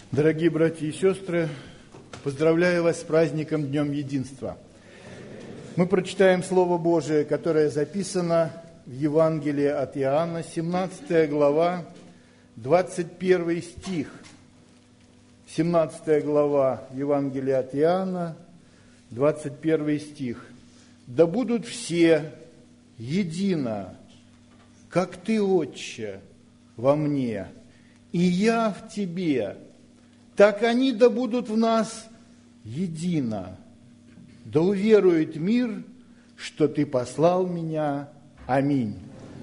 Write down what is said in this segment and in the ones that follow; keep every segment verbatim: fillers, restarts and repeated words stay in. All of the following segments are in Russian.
Дорогие братья и сестры, поздравляю вас с праздником Днем Единства. Мы прочитаем Слово Божие, которое записано в Евангелии от Иоанна, семнадцатая глава, двадцать первый стих. семнадцатая глава Евангелия от Иоанна, двадцать первый стих. «Да будут все едино, как Ты, Отче, во мне, и я в Тебе, так они да будут в нас едино. Да уверует мир, что Ты послал меня. Аминь».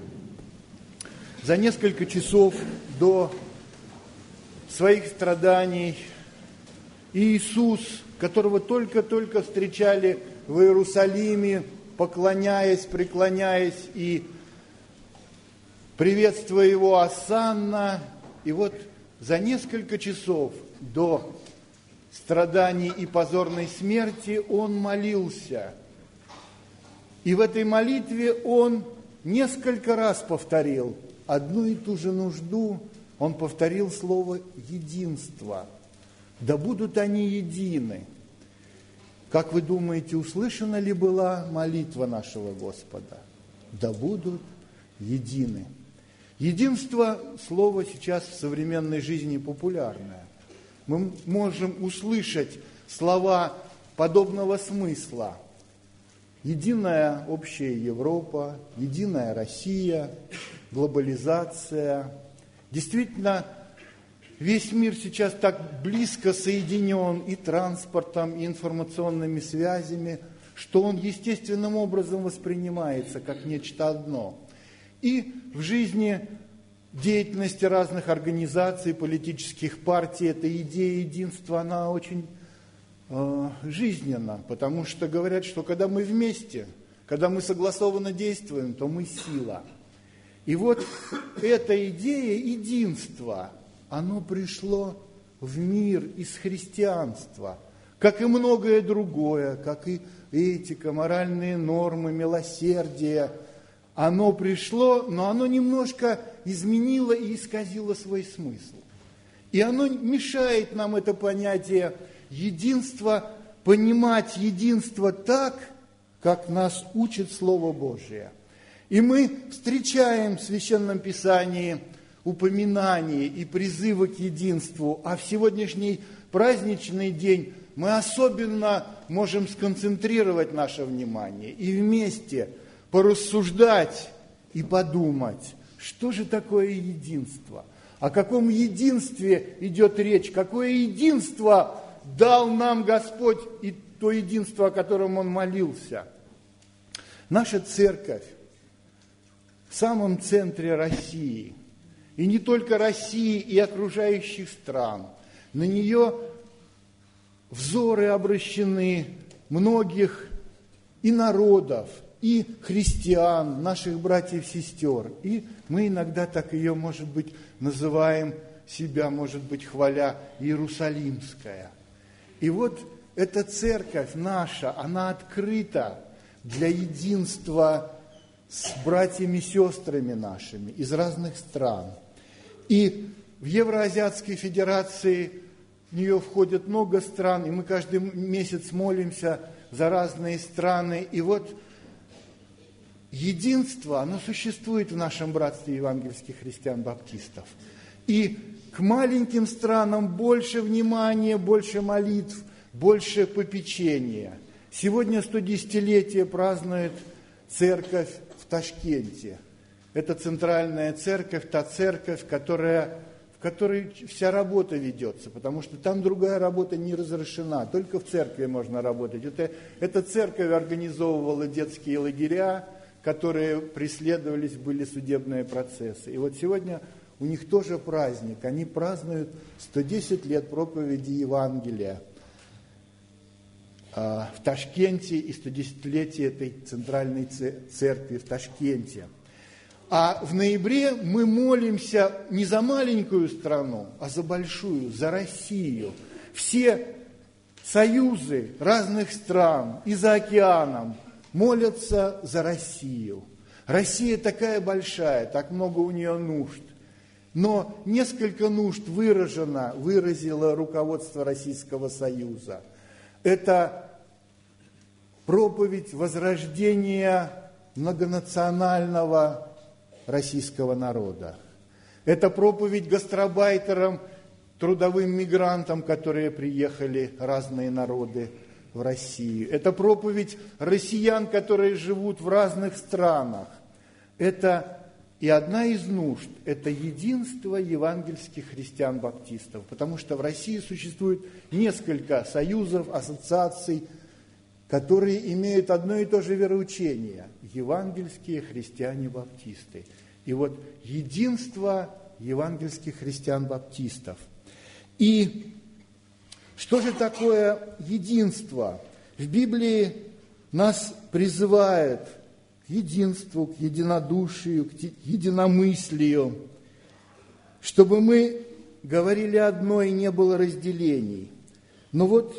За несколько часов до своих страданий Иисус, которого только-только встречали в Иерусалиме, поклоняясь, преклоняясь и приветствуя Его осанна, и вот за несколько часов до страданий и позорной смерти Он молился. И в этой молитве Он несколько раз повторил одну и ту же нужду. Он повторил слово «единство». «Да будут они едины». Как вы думаете, услышана ли была молитва нашего Господа? «Да будут едины». Единство – слово сейчас в современной жизни популярное. Мы можем услышать слова подобного смысла. Единая общая Европа, единая Россия, глобализация. Действительно, весь мир сейчас так близко соединен и транспортом, и информационными связями, что он естественным образом воспринимается как нечто одно. И в жизни деятельности разных организаций, политических партий эта идея единства, она очень э, жизненна, потому что говорят, что когда мы вместе, когда мы согласованно действуем, то мы сила. И вот эта идея единства, оно пришло в мир из христианства, как и многое другое, как и этика, моральные нормы, милосердие. Оно пришло, но оно немножко изменило и исказило свой смысл. И оно мешает нам это понятие единства, понимать единство так, как нас учит Слово Божие. И мы встречаем в Священном Писании упоминания и призывы к единству, а в сегодняшний праздничный день мы особенно можем сконцентрировать наше внимание и вместе порассуждать и подумать, что же такое единство, о каком единстве идет речь, какое единство дал нам Господь и то единство, о котором Он молился. Наша церковь в самом центре России, и не только России, и окружающих стран. На нее взоры обращены многих и народов, и христиан, наших братьев и сестер. И мы иногда так ее, может быть, называем себя, может быть, хваля, Иерусалимская. И вот эта церковь наша, она открыта для единства с братьями и сестрами нашими из разных стран. И в Евроазиатской Федерации в нее входит много стран, и мы каждый месяц молимся за разные страны. И вот единство, оно существует в нашем братстве евангельских христиан-баптистов. И к маленьким странам больше внимания, больше молитв, больше попечения. Сегодня стодесятилетие празднует церковь в Ташкенте. Это центральная церковь, та церковь, которая, в которой вся работа ведется, потому что там другая работа не разрешена, только в церкви можно работать. Это, эта церковь организовывала детские лагеря, которые преследовались, были судебные процессы. И вот сегодня у них тоже праздник. Они празднуют сто десять лет проповеди Евангелия в Ташкенте и стодесятилетие этой центральной церкви в Ташкенте. А в ноябре мы молимся не за маленькую страну, а за большую, за Россию. Все союзы разных стран и за океаном молятся за Россию. Россия такая большая, так много у нее нужд. но несколько нужд выражено, выразило руководство Российского Союза. Это проповедь возрождения многонационального российского народа. Это проповедь гастарбайтерам, трудовым мигрантам, которые приехали, разные народы в Россию. Это проповедь россиян, которые живут в разных странах. Это и одна из нужд – это единство евангельских христиан-баптистов, потому что в России существует несколько союзов, ассоциаций, которые имеют одно и то же вероучение – евангельские христиане-баптисты. И вот единство евангельских христиан-баптистов. И что же такое единство? В Библии нас призывают к единству, к единодушию, к единомыслию, чтобы мы говорили одно и не было разделений. Но вот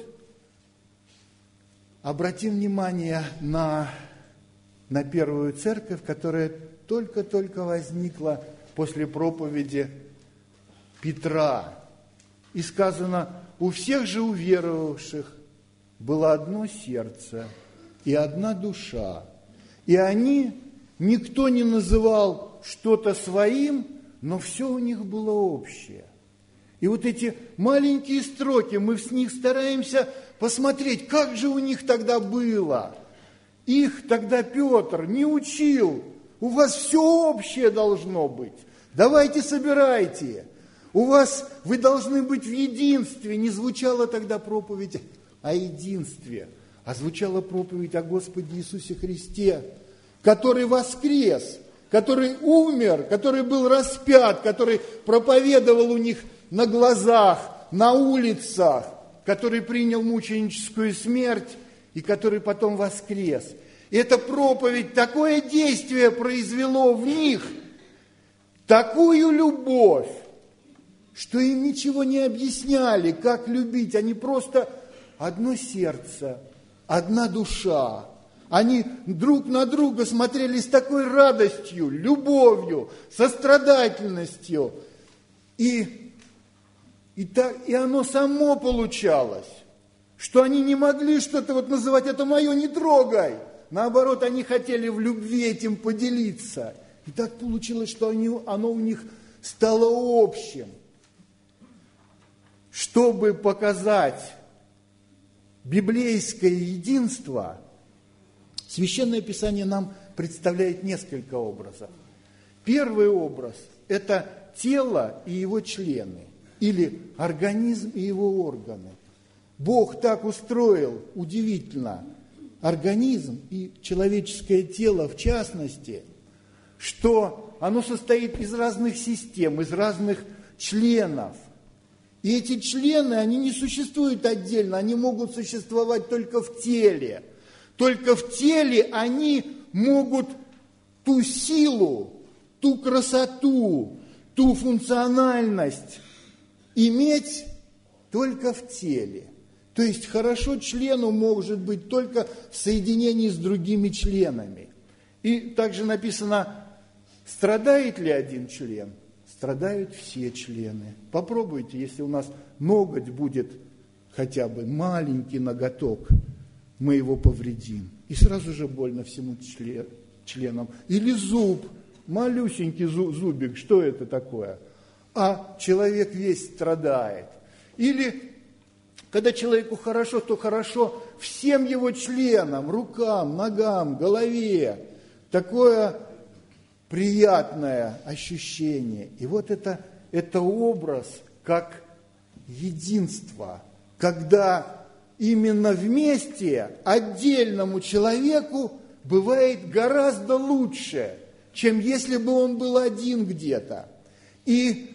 обратим внимание на, на первую церковь, которая только-только возникла после проповеди Петра. И сказано, у всех же уверовавших было одно сердце и одна душа. И они, никто не называл что-то своим, но все у них было общее. И вот эти маленькие строки, мы с них стараемся посмотреть, как же у них тогда было. Их тогда Петр не учил. У вас все общее должно быть. Давайте собирайте. У вас, вы должны быть в единстве. Не звучала тогда проповедь о единстве, а звучала проповедь о Господе Иисусе Христе, который воскрес, который умер, который был распят, который проповедовал у них на глазах, на улицах, который принял мученическую смерть и который потом воскрес. И эта проповедь такое действие произвело в них, такую любовь, что им ничего не объясняли, как любить. Они просто одно сердце, одна душа. Они друг на друга смотрели с такой радостью, любовью, сострадательностью. И, и, так, и оно само получалось, что они не могли что-то вот называть, это мое, не трогай. Наоборот, они хотели в любви этим поделиться. И так получилось, что они, оно у них стало общим. Чтобы показать библейское единство, Священное Писание нам представляет несколько образов. Первый образ – это тело и его члены, или организм и его органы. Бог так устроил, удивительно, организм и человеческое тело в частности, что оно состоит из разных систем, из разных членов. И эти члены, они не существуют отдельно, они могут существовать только в теле. Только в теле они могут ту силу, ту красоту, ту функциональность иметь только в теле. То есть хорошо члену может быть только в соединении с другими членами. И также написано, страдает ли один член? Страдают все члены. Попробуйте, если у нас ноготь будет хотя бы маленький ноготок, мы его повредим. И сразу же больно всему членам. Или зуб, малюсенький зубик, что это такое? А человек весь страдает. Или, когда человеку хорошо, то хорошо всем его членам, рукам, ногам, голове. Такое приятное ощущение. И вот это, это образ как единство, когда именно вместе отдельному человеку бывает гораздо лучше, чем если бы он был один где-то. И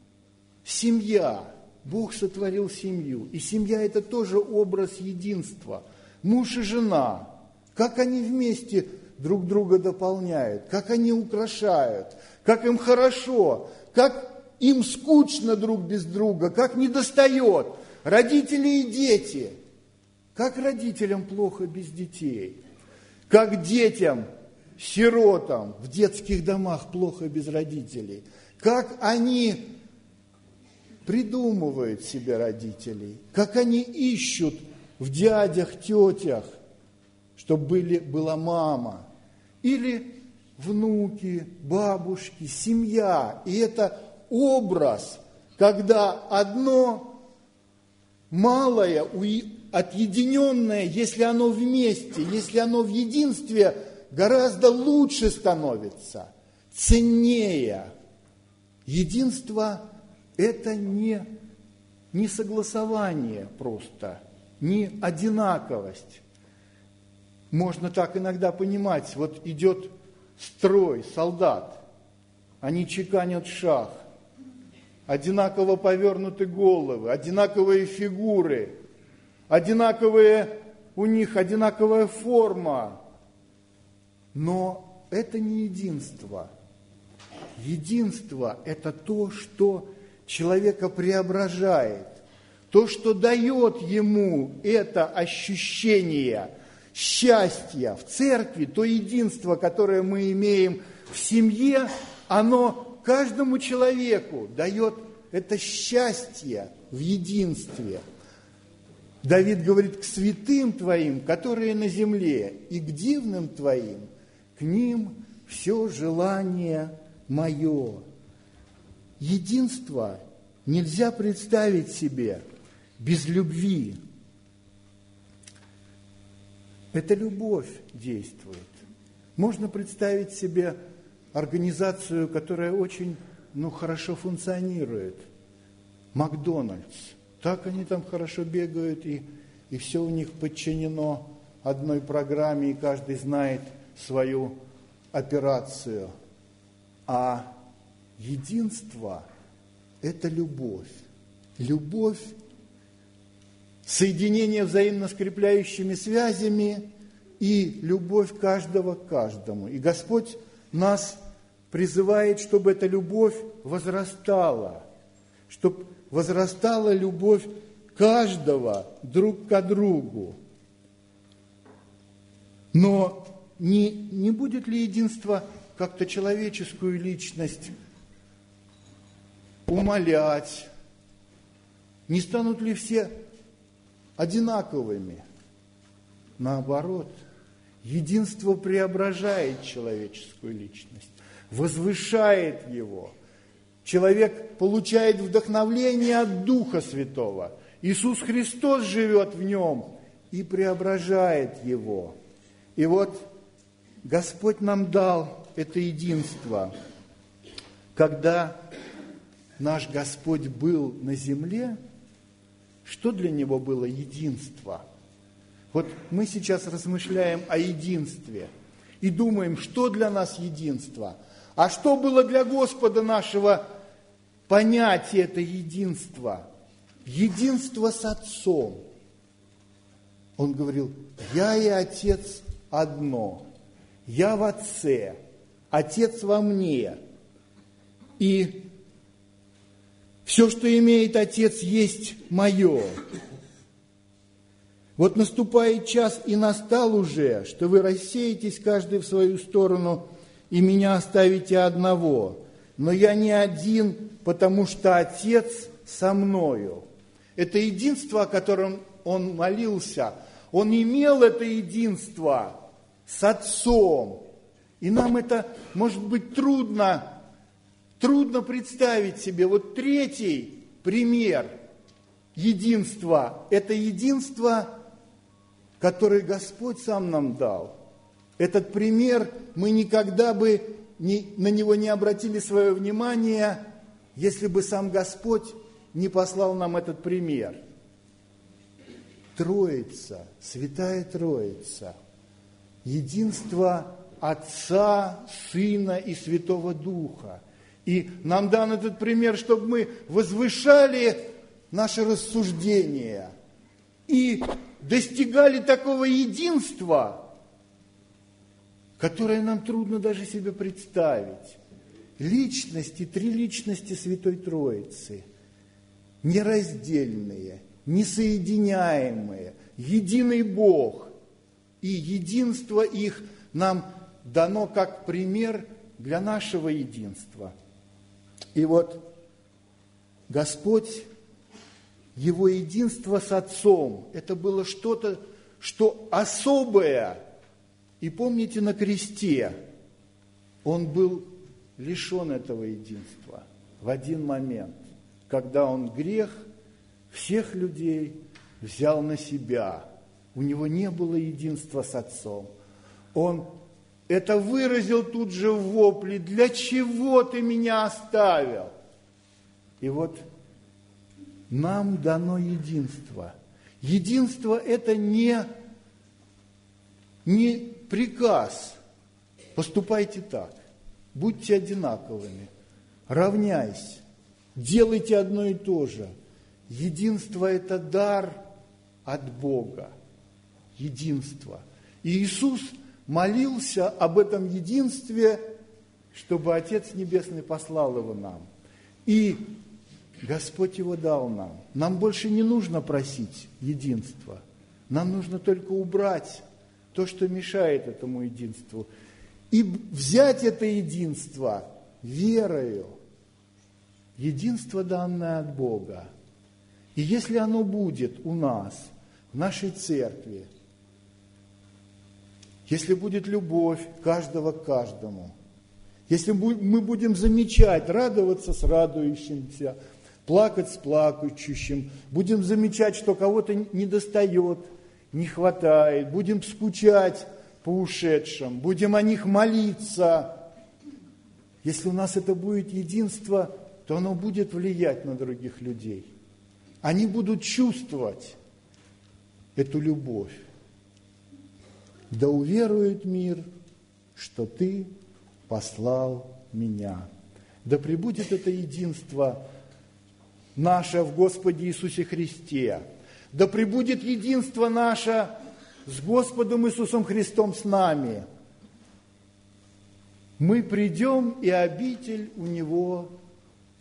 семья, Бог сотворил семью, и семья – это тоже образ единства. Муж и жена, как они вместе друг друга дополняют, как они украшают, как им хорошо, как им скучно друг без друга, как недостает. Родители и дети. Как родителям плохо без детей, как детям, сиротам в детских домах плохо без родителей, как они придумывают себе родителей, как они ищут в дядях, тетях, чтобы были, была мама, или внуки, бабушки, семья. И это образ, когда одно малое, отъединенное, если оно вместе, если оно в единстве, гораздо лучше становится, ценнее. Единство – это не, не согласование просто, не одинаковость. Можно так иногда понимать, вот идет строй, солдат, они чеканят шаг, одинаково повернуты головы, одинаковые фигуры, одинаковые у них, одинаковая форма. Но это не единство. Единство – это то, что человека преображает, то, что дает ему это ощущение счастья в церкви, то единство, которое мы имеем в семье, оно каждому человеку дает это счастье в единстве. Давид говорит: к святым твоим, которые на земле, и к дивным твоим, к ним все желание мое. Единство нельзя представить себе без любви. Это любовь действует. Можно представить себе организацию, которая очень, ну, хорошо функционирует. Макдональдс. Так они там хорошо бегают, и, и все у них подчинено одной программе, и каждый знает свою операцию. А единство – это любовь. Любовь, соединение взаимно скрепляющими связями и любовь каждого к каждому. И Господь нас призывает, чтобы эта любовь возрастала, чтобы возрастала любовь каждого друг к другу. Но не, не будет ли единство как-то человеческую личность умалять? Не станут ли все одинаковыми? Наоборот, единство преображает человеческую личность, возвышает его. Человек получает вдохновление от Духа Святого. Иисус Христос живет в нем и преображает его. И вот Господь нам дал это единство. Когда наш Господь был на земле, что для Него было единство? Вот мы сейчас размышляем о единстве и думаем, что для нас единство. А что было для Господа нашего понятие это единство? Единство с Отцом. Он говорил: я и Отец одно. Я в Отце, Отец во мне. И все, что имеет Отец, есть мое. Вот наступает час, и настал уже, что вы рассеетесь каждый в свою сторону, и меня оставите одного. Но я не один, потому что Отец со мною. Это единство, о котором он молился, он имел это единство с Отцом. И нам это, может быть, трудно, трудно представить себе. Вот третий пример единства – это единство, которое Господь сам нам дал. Этот пример мы никогда бы не, на него не обратили свое внимание, если бы сам Господь не послал нам этот пример. Троица, Святая Троица, единство Отца, Сына и Святого Духа. И нам дан этот пример, чтобы мы возвышали наши рассуждения и достигали такого единства, которое нам трудно даже себе представить. Личности, три личности Святой Троицы, нераздельные, несоединяемые, единый Бог. И единство их нам дано как пример для нашего единства. И вот Господь, Его единство с Отцом, это было что-то, что особое. И помните, на кресте Он был лишен этого единства в один момент, когда Он грех всех людей взял на себя. У Него не было единства с Отцом. Он это выразил тут же в вопле: «Для чего ты меня оставил?» И вот нам дано единство. Единство – это не, не приказ. Поступайте так, будьте одинаковыми, равняйся, делайте одно и то же. Единство – это дар от Бога. Единство. И Иисус молился об этом единстве, чтобы Отец Небесный послал его нам. И Господь его дал нам. Нам больше не нужно просить единства. Нам нужно только убрать то, что мешает этому единству. И взять это единство верою. Единство, данное от Бога. И если оно будет у нас, в нашей церкви, если будет любовь каждого к каждому, если мы будем замечать, радоваться с радующимся, плакать с плакающим, будем замечать, что кого-то недостает, не хватает, будем скучать по ушедшим, будем о них молиться. Если у нас это будет единство, то оно будет влиять на других людей. Они будут чувствовать эту любовь. Да уверует мир, что Ты послал меня. Да пребудет это единство наше в Господе Иисусе Христе. Да пребудет единство наше с Господом Иисусом Христом с нами. Мы придем и обитель у Него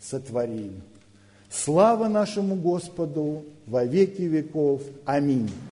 сотворим. Слава нашему Господу во веки веков. Аминь.